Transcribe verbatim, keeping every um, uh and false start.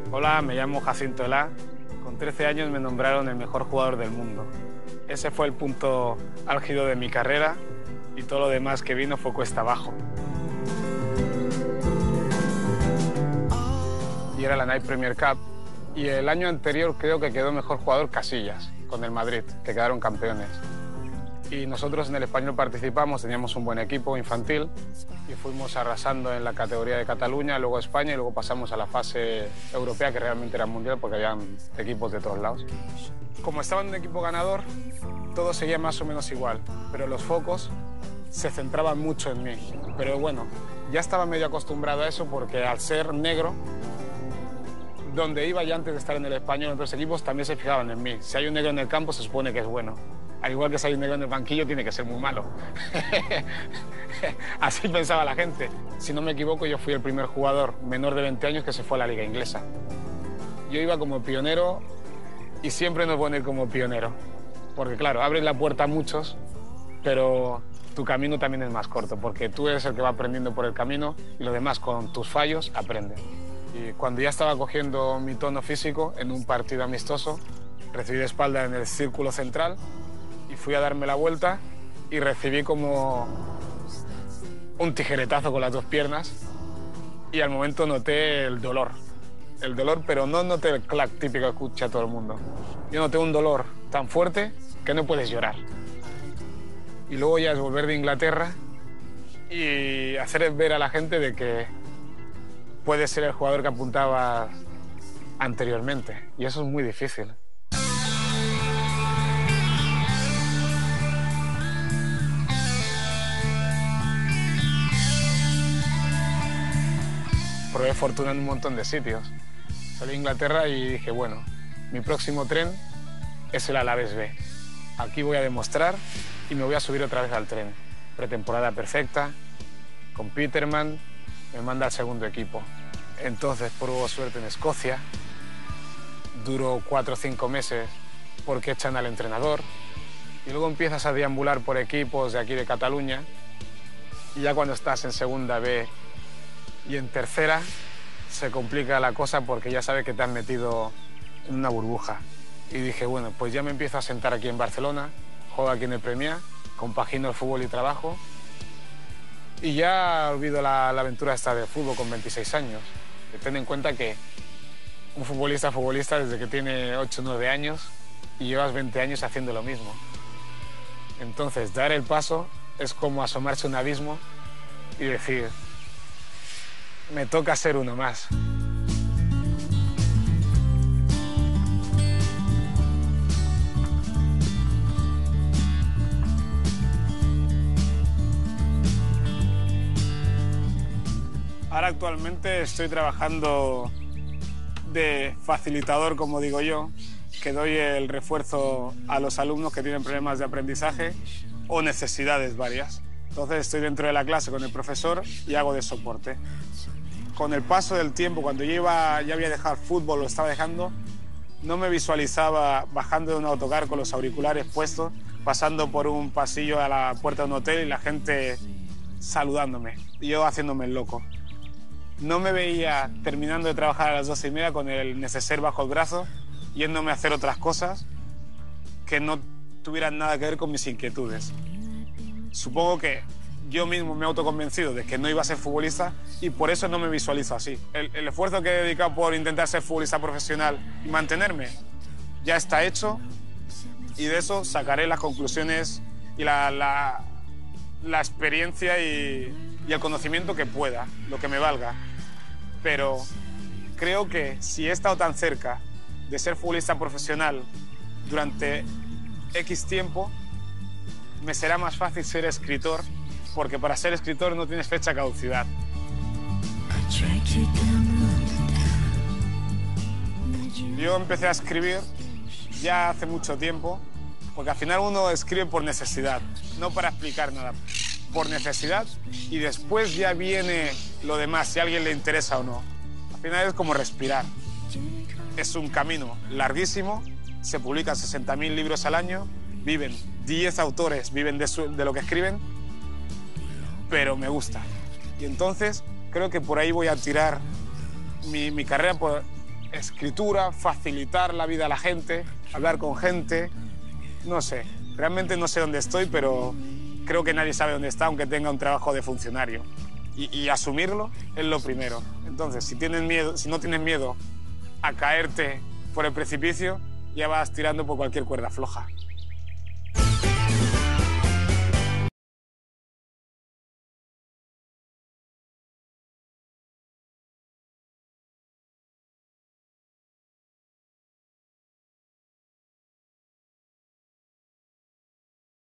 Hola, me llamo Jacinto Elá. Con trece años me nombraron el mejor jugador del mundo. Ese fue el punto álgido de mi carrera y todo lo demás que vino fue cuesta abajo. Y era la Night Premier Cup. Y el año anterior creo que quedó mejor jugador Casillas, con el Madrid, que quedaron campeones. Y nosotros en el Español participamos, teníamos un buen equipo infantil y fuimos arrasando en la categoría de Cataluña, luego España y luego pasamos a la fase europea, que realmente era mundial porque habían equipos de todos lados. Como estaba en un equipo ganador, todo seguía más o menos igual, pero los focos se centraban mucho en mí. Pero bueno, ya estaba medio acostumbrado a eso porque al ser negro, donde iba ya antes de estar en el Español, en otros equipos también se fijaban en mí. Si hay un negro en el campo se supone que es bueno. Al igual que si hay un negro en el banquillo, tiene que ser muy malo. Así pensaba la gente. Si no me equivoco, yo fui el primer jugador menor de veinte años que se fue a la liga inglesa. Yo iba como pionero y siempre nos ponen como pionero. Porque claro, abres la puerta a muchos, pero tu camino también es más corto, porque tú eres el que va aprendiendo por el camino y los demás con tus fallos aprenden. Y cuando ya estaba cogiendo mi tono físico en un partido amistoso, recibí de espalda en el círculo central y fui a darme la vuelta y recibí como un tijeretazo con las dos piernas y al momento noté el dolor. El dolor, pero no noté el clac típico que escucha todo el mundo. Yo noté un dolor tan fuerte que no puedes llorar. Y luego ya es volver de Inglaterra y hacer ver a la gente de que puedes ser el jugador que apuntaba anteriormente. Y eso es muy difícil. Probé fortuna en un montón de sitios. Salí a Inglaterra y dije, bueno, mi próximo tren es el Alavés B. Aquí voy a demostrar y me voy a subir otra vez al tren. Pretemporada perfecta, con Peterman, me manda al segundo equipo. Entonces pruebo suerte en Escocia, duró cuatro o cinco meses porque echan al entrenador y luego empiezas a deambular por equipos de aquí de Cataluña y ya cuando estás en segunda B y en tercera se complica la cosa porque ya sabes que te has metido en una burbuja. Y dije, bueno, pues ya me empiezo a sentar aquí en Barcelona, juego aquí en el Premià, compagino el fútbol y trabajo y ya olvido la, la aventura esta del fútbol con veintiséis años. Ten en cuenta que un futbolista es futbolista desde que tiene ocho o nueve años y llevas veinte años haciendo lo mismo. Entonces, dar el paso es como asomarse a un abismo y decir, me toca ser uno más. Ahora actualmente estoy trabajando de facilitador, como digo yo, que doy el refuerzo a los alumnos que tienen problemas de aprendizaje o necesidades varias. Entonces estoy dentro de la clase con el profesor y hago de soporte. Con el paso del tiempo, cuando yo iba, ya había dejado el fútbol, lo estaba dejando, no me visualizaba bajando de un autocar con los auriculares puestos, pasando por un pasillo a la puerta de un hotel y la gente saludándome, y yo haciéndome el loco. No me veía terminando de trabajar a las doce y media con el neceser bajo el brazo, yéndome a hacer otras cosas que no tuvieran nada que ver con mis inquietudes. Supongo que yo mismo me he autoconvencido de que no iba a ser futbolista y por eso no me visualizo así. El, el esfuerzo que he dedicado por intentar ser futbolista profesional y mantenerme ya está hecho y de eso sacaré las conclusiones y la, la, la experiencia y, y el conocimiento que pueda, lo que me valga. Pero creo que si he estado tan cerca de ser futbolista profesional durante X tiempo, me será más fácil ser escritor, porque para ser escritor no tienes fecha de caducidad. Yo empecé a escribir ya hace mucho tiempo, porque al final uno escribe por necesidad, no para explicar nada, por necesidad, y después ya viene lo demás, si a alguien le interesa o no. Al final es como respirar. Es un camino larguísimo, se publican sesenta mil libros al año, viven diez autores, viven de, su, de lo que escriben, pero me gusta. Y entonces creo que por ahí voy a tirar mi, mi carrera por escritura, facilitar la vida a la gente, hablar con gente, no sé. Realmente no sé dónde estoy, pero creo que nadie sabe dónde está, aunque tenga un trabajo de funcionario. Y, y asumirlo es lo primero. Entonces, si, tienes miedo, si no tienes miedo a caerte por el precipicio, ya vas tirando por cualquier cuerda floja.